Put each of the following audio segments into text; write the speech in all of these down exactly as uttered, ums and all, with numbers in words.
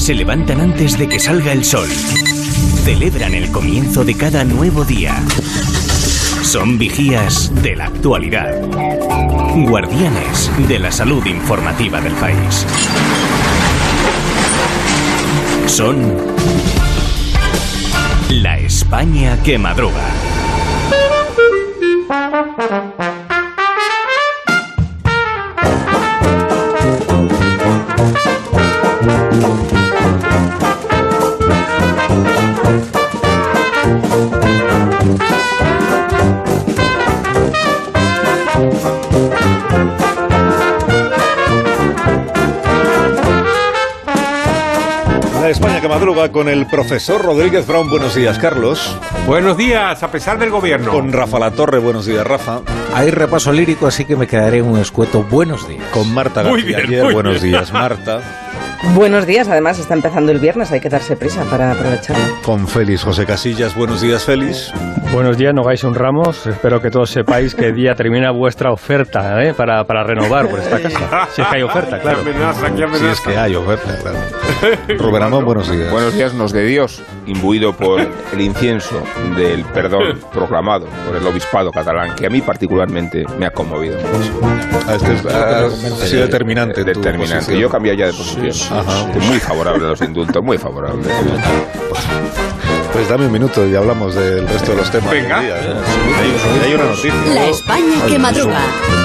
Se levantan antes de que salga el sol. Celebran el comienzo de cada nuevo día. Son vigías de la actualidad. Guardianes de la salud informativa del país. Son la España que madruga. La España que madruga con el profesor Rodríguez Brown. Buenos días, Carlos. Buenos días, a pesar del gobierno. Con Rafa Latorre. Buenos días, Rafa. Hay repaso lírico, así que me quedaré en un escueto. Buenos días. Con Marta García. Muy bien, ayer. Muy Buenos bien. días, Marta. Buenos días, además está empezando el viernes, hay que darse prisa para aprovecharlo. Con Félix José Casillas. Buenos días, Félix. Buenos días, no hagáis un Ramos. Espero que todos sepáis que día termina vuestra oferta, ¿eh? para, para renovar por esta casa. Si es que hay oferta, claro. Qué amenaza, qué amenaza. Si es que hay oferta, claro. Rubén Amón, buenos días. Buenos días, nos de Dios, imbuido por el incienso del perdón proclamado por el obispado catalán, que a mí particularmente me ha conmovido mucho. Ah, este es, ha, ha sido determinante. Determinante. Yo he cambiado ya de posición. Sí, sí. Ajá. Muy favorable a los indultos, muy favorable. Pues dame un minuto y hablamos del resto de los temas. Venga. Día, ¿eh? hay, hay una noticia. La España que madruga.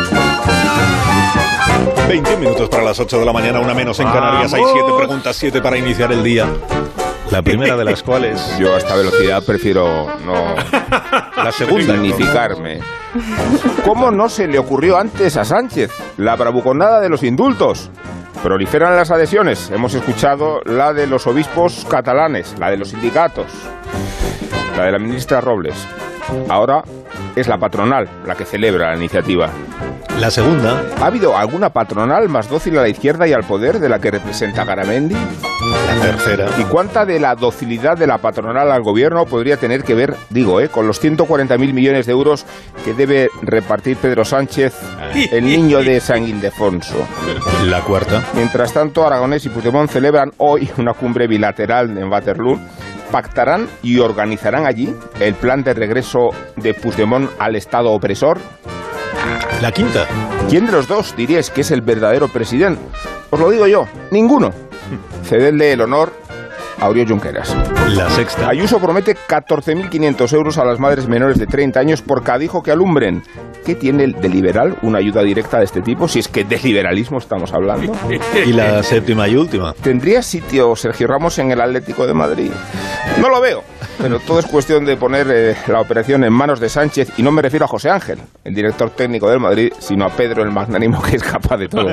veintiún minutos para las ocho de la mañana, una menos en Canarias. Hay siete preguntas, siete para iniciar el día. La primera de las cuales... Yo a esta velocidad prefiero no... La segunda. Significarme. ¿Cómo no se le ocurrió antes a Sánchez la bravuconada de los indultos? Proliferan las adhesiones. Hemos escuchado la de los obispos catalanes, la de los sindicatos, la de la ministra Robles. Ahora es la patronal la que celebra la iniciativa. La segunda. ¿Ha habido alguna patronal más dócil a la izquierda y al poder de la que representa Garamendi? La tercera. ¿Y cuánta de la docilidad de la patronal al gobierno podría tener que ver, digo, eh, con los ciento cuarenta mil millones de euros que debe repartir Pedro Sánchez, el niño de San Ildefonso? La cuarta. Mientras tanto, Aragonés y Puigdemont celebran hoy una cumbre bilateral en Waterloo. ¿Pactarán y organizarán allí el plan de regreso de Puigdemont al Estado opresor? La quinta. ¿Quién de los dos diríais que es el verdadero presidente? Os lo digo yo, ninguno. Cededle el honor a Oriol Junqueras. La sexta. Ayuso promete catorce mil quinientos euros a las madres menores de treinta años por cada hijo que alumbren. ¿Qué tiene el de liberal una ayuda directa de este tipo? Si es que de liberalismo estamos hablando. Y la séptima y última. ¿Tendría sitio Sergio Ramos en el Atlético de Madrid? No lo veo, pero todo es cuestión de poner eh, la operación en manos de Sánchez, y no me refiero a José Ángel, el director técnico del Madrid, sino a Pedro el magnánimo, que es capaz de todo.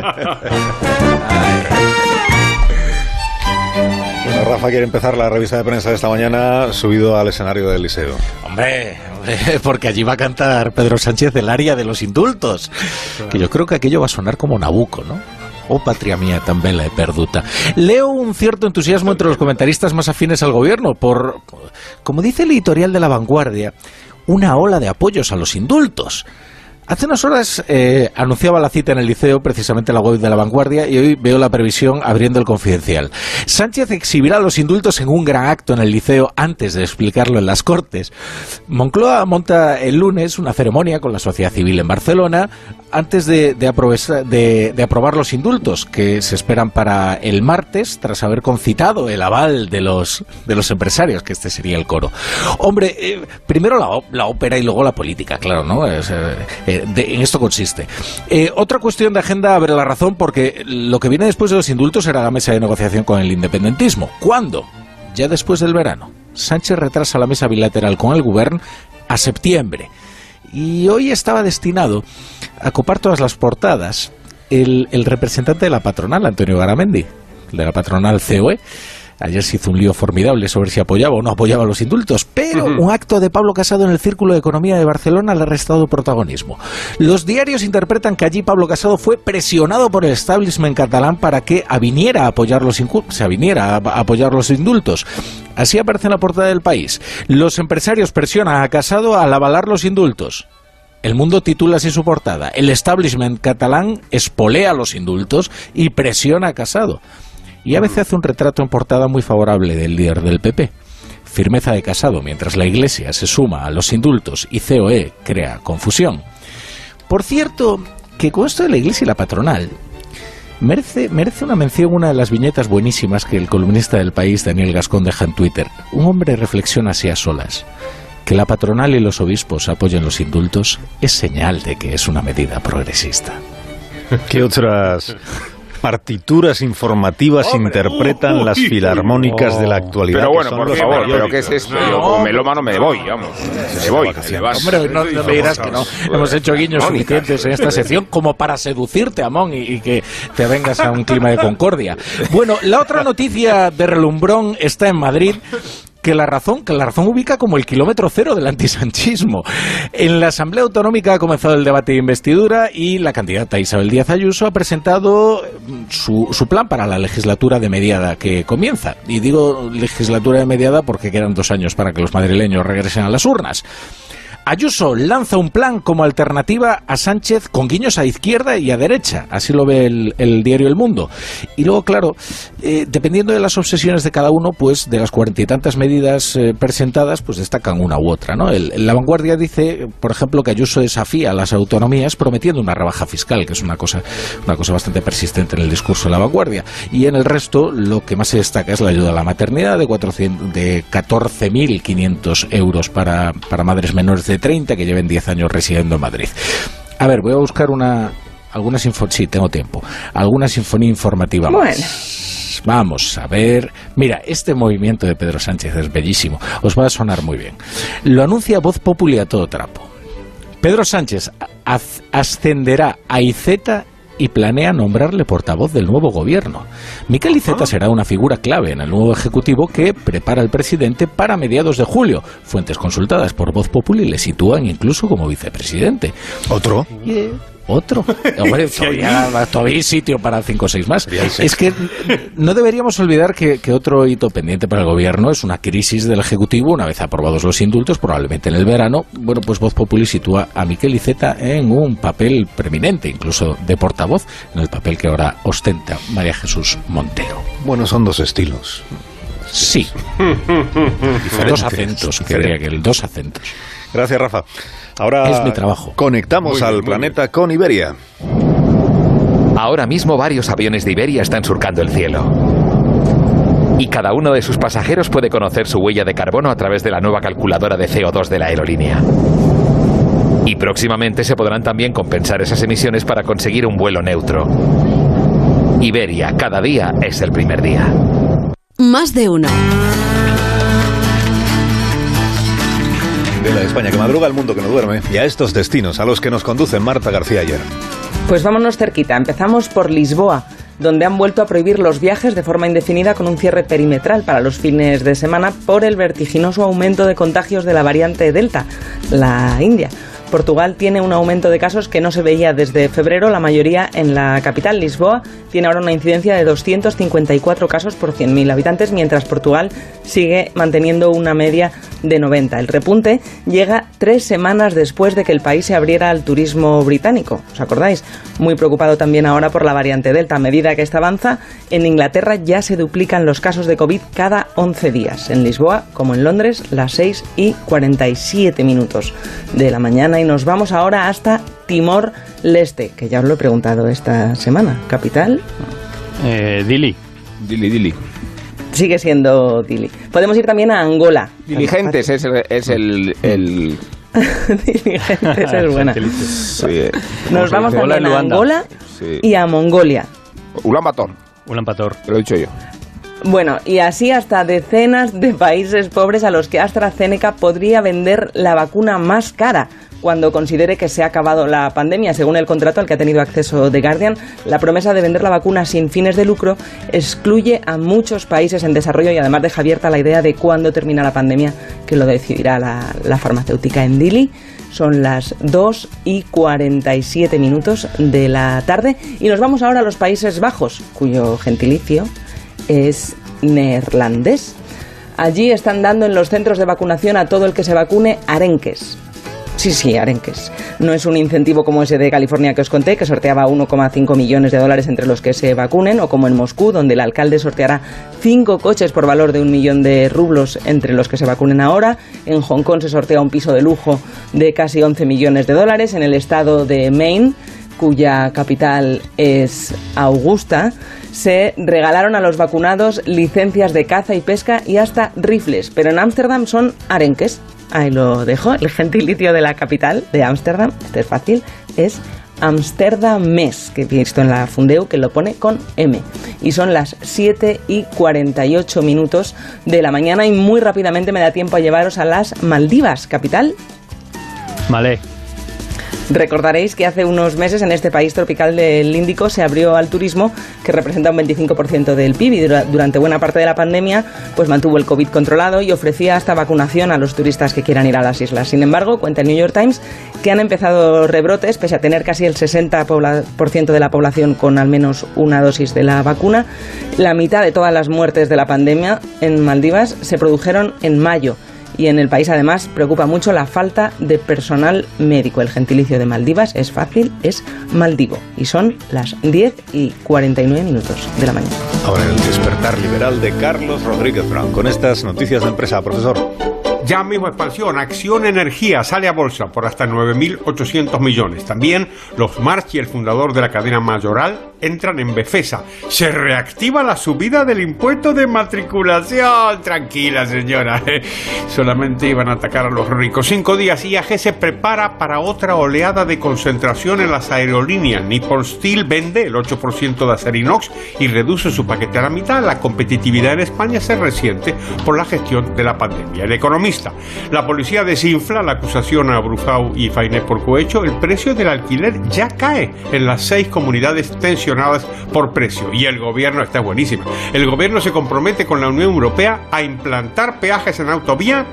Bueno, Rafa quiere empezar la revista de prensa de esta mañana subido al escenario del Liceo. Hombre, hombre, porque allí va a cantar Pedro Sánchez el aria de los indultos. Claro. Que yo creo que aquello va a sonar como Nabucco, ¿no? Oh, patria mía, tan bella y perduta. Leo un cierto entusiasmo entre los comentaristas más afines al gobierno por, como dice el editorial de La Vanguardia, una ola de apoyos a los indultos. Hace unas horas eh, anunciaba la cita en el Liceo, precisamente la web de La Vanguardia, y hoy veo la previsión abriendo el Confidencial. Sánchez exhibirá los indultos en un gran acto en el Liceo antes de explicarlo en las Cortes. Moncloa monta el lunes una ceremonia con la sociedad civil en Barcelona antes de, de, de, de aprobar los indultos, que se esperan para el martes, tras haber concitado el aval de los, de los empresarios, que este sería el coro. Hombre, eh, primero la, la ópera y luego la política, claro, ¿no? Es, eh, De, en esto consiste. Eh, otra cuestión de agenda, abre la razón, porque lo que viene después de los indultos será la mesa de negociación con el independentismo. ¿Cuándo? Ya después del verano. Sánchez retrasa la mesa bilateral con el Govern a septiembre. Y hoy estaba destinado a copar todas las portadas el, el representante de la patronal, Antonio Garamendi, de la patronal C O E. Ayer se hizo un lío formidable sobre si apoyaba o no apoyaba los indultos, pero uh-huh. un acto de Pablo Casado en el Círculo de Economía de Barcelona le ha restado protagonismo. Los diarios interpretan que allí Pablo Casado fue presionado por el establishment catalán para que aviniera a apoyar los, incu- se aviniera a apoyar los indultos. Así aparece en la portada del País. Los empresarios presionan a Casado al avalar los indultos. El Mundo titula así su portada: el establishment catalán espolea los indultos y presiona a Casado. y a veces hace un retrato en portada muy favorable del líder del P P. Firmeza de Casado mientras la Iglesia se suma a los indultos y C O E crea confusión. Por cierto, que con esto de la Iglesia y la patronal, merece, merece una mención una de las viñetas buenísimas que el columnista del País, Daniel Gascón, deja en Twitter. Un hombre reflexiona así a solas. Que la patronal y los obispos apoyen los indultos es señal de que es una medida progresista. ¿Qué otras partituras informativas ¡Hombre! interpretan uh, las filarmónicas oh. de la actualidad? Pero bueno, por favor, ¿pero qué es esto? Yo como melómano me voy, vamos. Me voy. Hombre, no, no me dirás que no. Hemos hecho guiños suficientes en esta sección como para seducirte, Amón, y, y que te vengas a un clima de concordia. Bueno, la otra noticia de relumbrón está en Madrid. Que la razón, que la razón ubica como el kilómetro cero del antisanchismo. En la Asamblea Autonómica ha comenzado el debate de investidura y la candidata Isabel Díaz Ayuso ha presentado su, su plan para la legislatura de mediada que comienza. Y digo legislatura de mediada porque quedan dos años para que los madrileños regresen a las urnas. Ayuso lanza un plan como alternativa a Sánchez con guiños a izquierda y a derecha, así lo ve el, el diario El Mundo. Y luego, claro, eh, dependiendo de las obsesiones de cada uno, pues de las cuarenta y tantas medidas eh, presentadas, pues destacan una u otra, ¿no? El, La Vanguardia dice, por ejemplo, que Ayuso desafía a las autonomías prometiendo una rebaja fiscal, que es una cosa, una cosa bastante persistente en el discurso de La Vanguardia. Y en el resto, lo que más se destaca es la ayuda a la maternidad de, de catorce mil quinientos euros para, para madres menores de treinta que lleven diez años residiendo en Madrid. A ver, voy a buscar una alguna sinfonía, sí, tengo tiempo, alguna sinfonía informativa bueno. más. Vamos a ver. Mira, este movimiento de Pedro Sánchez es bellísimo, os va a sonar muy bien. Lo anuncia Voz Populi a todo trapo. Pedro Sánchez ascenderá a Iceta y planea nombrarle portavoz del nuevo gobierno. Miquel Iceta será una figura clave en el nuevo ejecutivo que prepara el presidente para mediados de julio. Fuentes consultadas por Voz Populi le sitúan incluso como vicepresidente. ¿Otro? Yeah. ¿Otro? Hombre, todavía, todavía hay sitio para cinco o seis más. Es que no deberíamos olvidar que, que otro hito pendiente para el gobierno es una crisis del Ejecutivo una vez aprobados los indultos, probablemente en el verano. Bueno, pues Voz Populi sitúa a Miquel Iceta en un papel preeminente, incluso de portavoz, en el papel que ahora ostenta María Jesús Montero. Bueno, son dos estilos. Sí. Dos acentos, que diría que el dos acentos. Gracias, Rafa. Ahora es mi trabajo. Conectamos bien, al planeta bien. Con Iberia. Ahora mismo varios aviones de Iberia están surcando el cielo. Y cada uno de sus pasajeros puede conocer su huella de carbono a través de la nueva calculadora de C O dos de la aerolínea. Y próximamente se podrán también compensar esas emisiones para conseguir un vuelo neutro. Iberia, cada día es el primer día. Más de uno. De la España que madruga, al mundo que no duerme, y a estos destinos a los que nos conduce Marta García ayer. Pues vámonos cerquita. Empezamos por Lisboa, donde han vuelto a prohibir los viajes de forma indefinida con un cierre perimetral para los fines de semana por el vertiginoso aumento de contagios de la variante Delta, la India. Portugal tiene un aumento de casos que no se veía desde febrero, la mayoría en la capital. Lisboa tiene ahora una incidencia de doscientos cincuenta y cuatro casos por cien mil habitantes, mientras Portugal sigue manteniendo una media de noventa. El repunte llega tres semanas después de que el país se abriera al turismo británico. ¿Os acordáis? Muy preocupado también ahora por la variante Delta. A medida que esta avanza, en Inglaterra ya se duplican los casos de COVID cada once días. En Lisboa, como en Londres, las seis y cuarenta y siete minutos de la mañana. Y nos vamos ahora hasta Timor-Leste, que ya os lo he preguntado esta semana. ¿Capital? Eh, Dili. Dili, Dili. Sigue siendo Dili. Podemos ir también a Angola. Diligentes es el... Es el, el... Diligentes es buena. Sí. Nos vamos también a Angola sí. y a Mongolia. Ulan Bator. Ulan Bator. Te lo he dicho yo. Bueno, y así hasta decenas de países pobres a los que AstraZeneca podría vender la vacuna más cara cuando considere que se ha acabado la pandemia. Según el contrato al que ha tenido acceso The Guardian, la promesa de vender la vacuna sin fines de lucro excluye a muchos países en desarrollo y además deja abierta la idea de cuándo termina la pandemia, que lo decidirá la, la farmacéutica. En Dili son las dos y cuarenta y siete minutos de la tarde y nos vamos ahora a los Países Bajos, cuyo gentilicio es neerlandés. Allí están dando en los centros de vacunación a todo el que se vacune arenques. Sí, sí, arenques. No es un incentivo como ese de California que os conté, que sorteaba uno coma cinco millones de dólares entre los que se vacunen, o como en Moscú, donde el alcalde sorteará cinco coches por valor de un millón de rublos entre los que se vacunen ahora. En Hong Kong se sortea un piso de lujo de casi once millones de dólares. En el estado de Maine, cuya capital es Augusta, se regalaron a los vacunados licencias de caza y pesca y hasta rifles. Pero en Ámsterdam son arenques. Ahí lo dejo. El gentilicio de la capital de Ámsterdam, este es fácil, es Amsterdames, que he visto en la Fundeu que lo pone con M. Y son las siete y cuarenta y ocho minutos de la mañana y muy rápidamente me da tiempo a llevaros a las Maldivas, capital. Malé. Recordaréis que hace unos meses en este país tropical del Índico se abrió al turismo, que representa un veinticinco por ciento del P I B, y durante buena parte de la pandemia pues mantuvo el COVID controlado y ofrecía hasta vacunación a los turistas que quieran ir a las islas. Sin embargo, cuenta el New York Times que han empezado rebrotes, pese a tener casi el sesenta por ciento de la población con al menos una dosis de la vacuna. La mitad de todas las muertes de la pandemia en Maldivas se produjeron en mayo. Y en el país, además, preocupa mucho la falta de personal médico. El gentilicio de Maldivas es fácil, es maldivo. Y son las diez y cuarenta y nueve minutos de la mañana. Ahora el despertar liberal de Carlos Rodríguez Brown. Con estas noticias de empresa, profesor. Ya mismo expansión, Acción Energía sale a bolsa por hasta nueve mil ochocientos millones. También los Marchi, el fundador de la cadena Mayoral, entran en Befesa. Se reactiva la subida del impuesto de matriculación. Tranquila, señora. Solamente iban a atacar a los ricos. Cinco días. I A G se prepara para otra oleada de concentración en las aerolíneas. Nippon Steel vende el ocho por ciento de Acerinox y reduce su paquete a la mitad. La competitividad en España se resiente por la gestión de la pandemia. El Economista. La policía desinfla la acusación a Brufau y Fainé por cohecho. El precio del alquiler ya cae en las seis comunidades tensionadas por precio. Y el gobierno, está buenísima, el gobierno se compromete con la Unión Europea a implantar peajes en autovía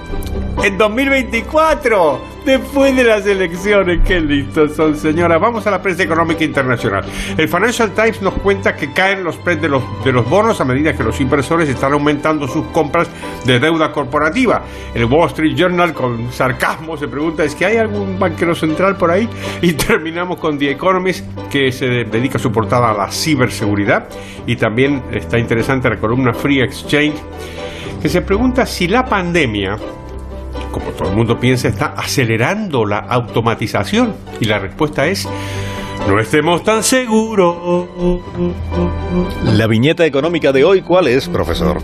en dos mil veinticuatro, después de las elecciones. Qué listos son, señora. Vamos a la prensa económica internacional. El Financial Times nos cuenta que caen los precios de los, de los bonos a medida que los inversores están aumentando sus compras de deuda corporativa. El Wall Street Journal, con sarcasmo, se pregunta, ¿es que hay algún banquero central por ahí? Y terminamos con The Economist, que se dedica su portada a la ciberseguridad. Y también está interesante la columna Free Exchange, que se pregunta si la pandemia, como todo el mundo piensa, está acelerando la automatización. Y la respuesta es: no estemos tan seguros. La viñeta económica de hoy, ¿cuál es, profesor?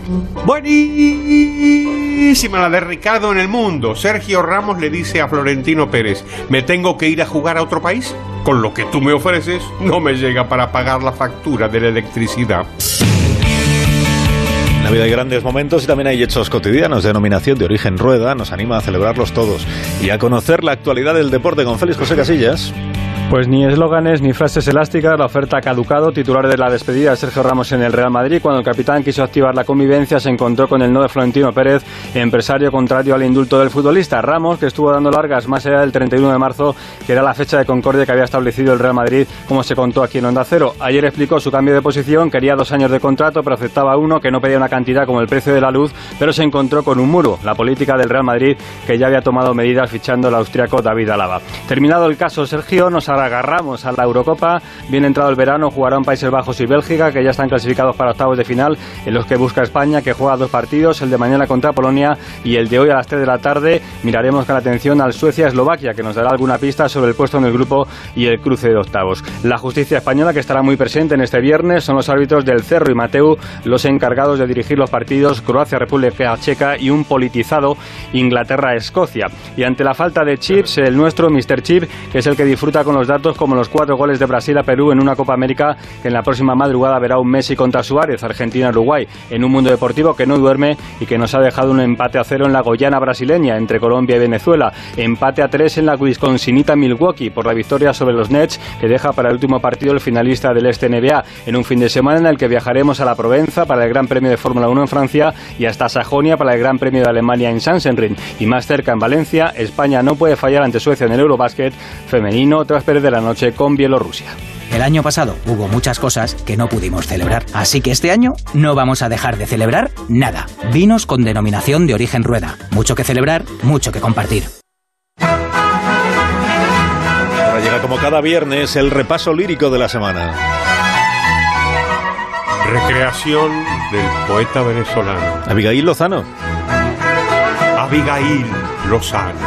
Buenísima, la de Ricardo en El Mundo. Sergio Ramos le dice a Florentino Pérez: ¿me tengo que ir a jugar a otro país? Con lo que tú me ofreces, no me llega para pagar la factura de la electricidad. En la vida hay grandes momentos y también hay hechos cotidianos. Denominación de origen Rueda nos anima a celebrarlos todos y a conocer la actualidad del deporte con Félix José Casillas. Pues ni eslóganes ni frases elásticas, la oferta ha caducado. Titular de la despedida de Sergio Ramos en el Real Madrid. Cuando el capitán quiso activar la convivencia, se encontró con el no de Florentino Pérez, empresario contrario al indulto del futbolista. Ramos, que estuvo dando largas más allá del treinta y uno de marzo, que era la fecha de concordia que había establecido el Real Madrid, como se contó aquí en Onda Cero. Ayer explicó su cambio de posición, quería dos años de contrato, pero aceptaba uno, que no pedía una cantidad como el precio de la luz, pero se encontró con un muro, la política del Real Madrid, que ya había tomado medidas fichando al austriaco David Alaba. Terminado el caso Sergio, nos agarramos a la Eurocopa. Bien entrado el verano, jugarán Países Bajos y Bélgica, que ya están clasificados para octavos de final, en los que busca España, que juega dos partidos, el de mañana contra Polonia y el de hoy a las tres de la tarde. Miraremos con atención al Suecia-Eslovaquia, que nos dará alguna pista sobre el puesto en el grupo y el cruce de octavos. La justicia española, que estará muy presente en este viernes, son los árbitros del Cerro y Mateu los encargados de dirigir los partidos Croacia-República Checa y un politizado Inglaterra-Escocia. Y ante la falta de chips, el nuestro míster Chip, que es el que disfruta con los datos como los cuatro goles de Brasil a Perú en una Copa América, que en la próxima madrugada verá un Messi contra Suárez, Argentina-Uruguay, en un mundo deportivo que no duerme y que nos ha dejado un empate a cero en la Guyana brasileña entre Colombia y Venezuela, empate a tres en la Wisconsinita Milwaukee por la victoria sobre los Nets, que deja para el último partido el finalista del Este N B A, en un fin de semana en el que viajaremos a la Provenza para el Gran Premio de Fórmula uno en Francia y hasta Sajonia para el Gran Premio de Alemania en Sachsenring, y más cerca en Valencia, España no puede fallar ante Suecia en el Eurobásquet femenino tras perder la noche con Bielorrusia. El año pasado hubo muchas cosas que no pudimos celebrar, así que este año no vamos a dejar de celebrar nada. Vinos con denominación de origen Rueda. Mucho que celebrar, mucho que compartir. llega como cada viernes el repaso lírico de la semana. Recreación del poeta venezolano Abigail Lozano. Abigail Lozano.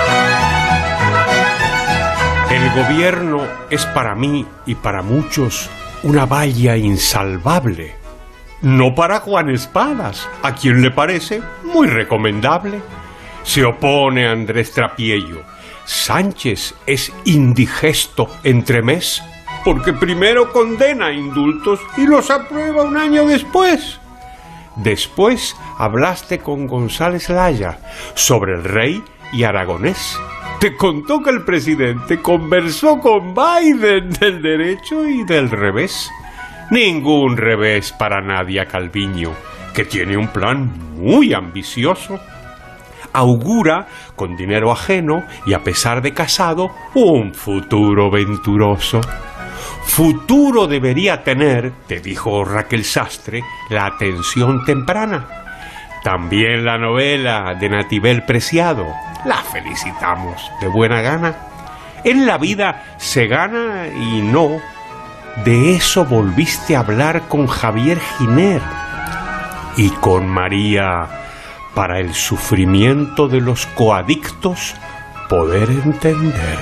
El gobierno es para mí y para muchos una valla insalvable. No para Juan Espadas, a quien le parece muy recomendable. Se opone a Andrés Trapiello. Sánchez es indigesto entremés, porque primero condena indultos y los aprueba un año después. Después hablaste con González Laya sobre el rey y Aragonés. Te contó que el presidente conversó con Biden del derecho y del revés. Ningún revés para Nadia Calviño, que tiene un plan muy ambicioso. Augura, con dinero ajeno y a pesar de casado, un futuro venturoso. Futuro debería tener, te dijo Raquel Sastre, la atención temprana. También la novela de Natibel Preciado. La felicitamos de buena gana. En la vida se gana y no. De eso volviste a hablar con Javier Giner y con María, para el sufrimiento de los coadictos poder entender.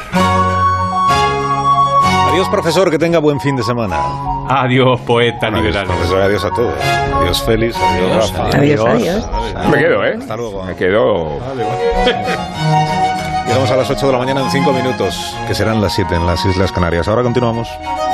Adiós, profesor, que tenga buen fin de semana. Adiós, poeta Adiós, liberal. profesor, adiós a todos. Adiós, Félix. Adiós, Adiós, Rafa. adiós, adiós. Me quedo, ¿eh? Hasta luego. Me quedo. Llegamos a las ocho de la mañana en cinco minutos, que serán las siete en las Islas Canarias. Ahora continuamos.